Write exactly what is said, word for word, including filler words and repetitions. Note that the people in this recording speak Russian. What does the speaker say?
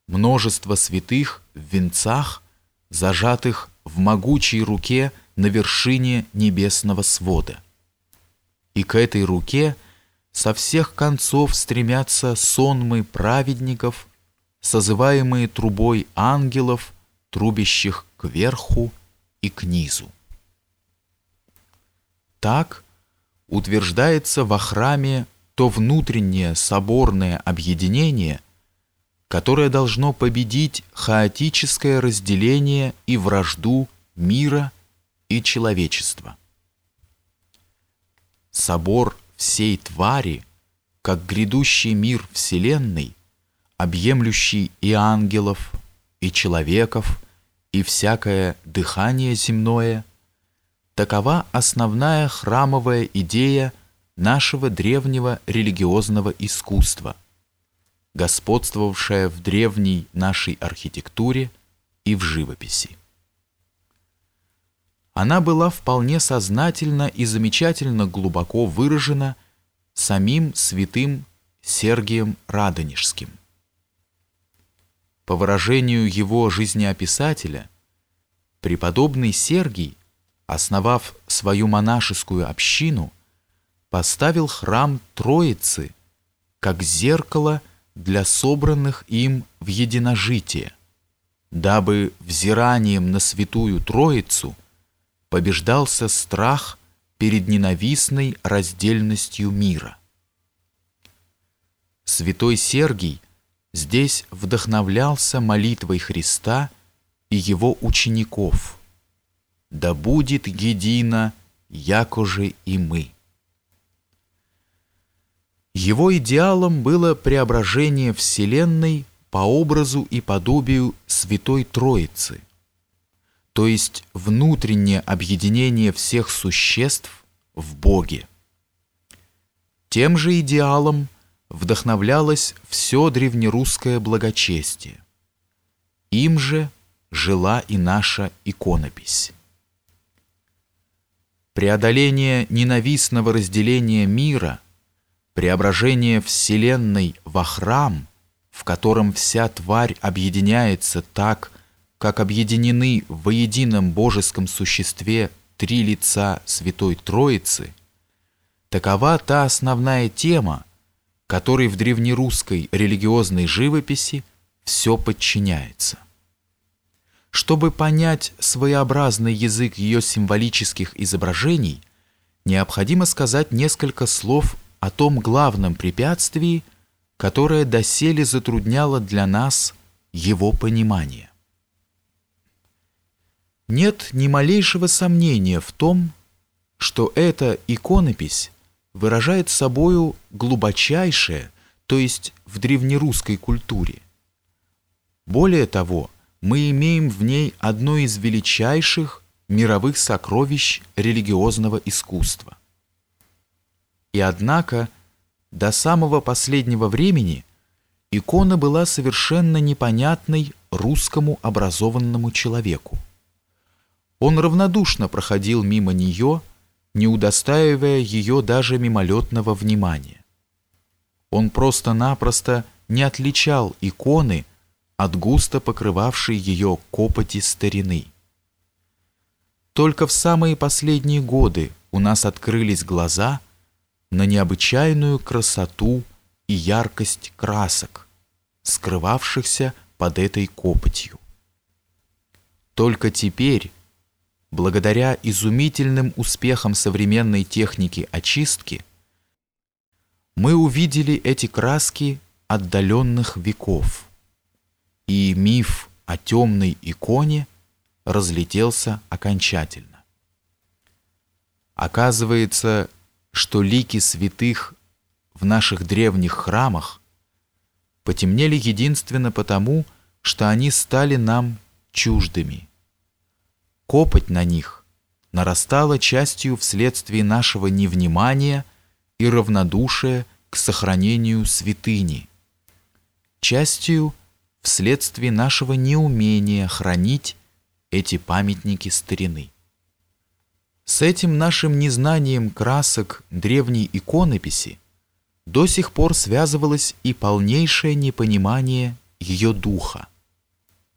множество святых в венцах, зажатых в могучей руке на вершине небесного свода. И к этой руке со всех концов стремятся сонмы праведников, созываемые трубой ангелов, трубящих кверху и к низу. Так утверждается во храме то внутреннее соборное объединение, которое должно победить хаотическое разделение и вражду мира и человечества. Собор всей твари, как грядущий мир вселенной, объемлющий и ангелов, и человеков, и всякое дыхание земное, такова основная храмовая идея нашего древнего религиозного искусства, господствовавшая в древней нашей архитектуре и в живописи. Она была вполне сознательно и замечательно глубоко выражена самим святым Сергием Радонежским. По выражению его жизнеописателя, преподобный Сергий, основав свою монашескую общину, поставил храм Троицы как зеркало для собранных им в единожитие, дабы взиранием на святую Троицу побеждался страх перед ненавистной раздельностью мира. Святой Сергий здесь вдохновлялся молитвой Христа и его учеников: «Да будет едино, якоже и мы». Его идеалом было преображение Вселенной по образу и подобию Святой Троицы, то есть внутреннее объединение всех существ в Боге. Тем же идеалом вдохновлялось все древнерусское благочестие. Им же жила и наша иконопись. Преодоление ненавистного разделения мира, преображение Вселенной во храм, в котором вся тварь объединяется так, как объединены в воедином божеском существе три лица Святой Троицы, такова та основная тема, которой в древнерусской религиозной живописи все подчиняется. Чтобы понять своеобразный язык ее символических изображений, необходимо сказать несколько слов о том главном препятствии, которое доселе затрудняло для нас его понимание. Нет ни малейшего сомнения в том, что эта иконопись выражает собою глубочайшее, то есть в древнерусской культуре. Более того, мы имеем в ней одно из величайших мировых сокровищ религиозного искусства. И однако до самого последнего времени икона была совершенно непонятной русскому образованному человеку. Он равнодушно проходил мимо нее, не удостаивая ее даже мимолетного внимания. Он просто-напросто не отличал иконы от густо покрывавшей ее копоти старины. Только в самые последние годы у нас открылись глаза на необычайную красоту и яркость красок, скрывавшихся под этой копотью. Только теперь, благодаря изумительным успехам современной техники очистки, мы увидели эти краски отдаленных веков, и миф о темной иконе разлетелся окончательно. Оказывается, что лики святых в наших древних храмах потемнели единственно потому, что они стали нам чуждыми. Копоть на них нарастала частью вследствие нашего невнимания и равнодушия к сохранению святыни, частью вследствие нашего неумения хранить эти памятники старины. С этим нашим незнанием красок древней иконописи до сих пор связывалось и полнейшее непонимание ее духа.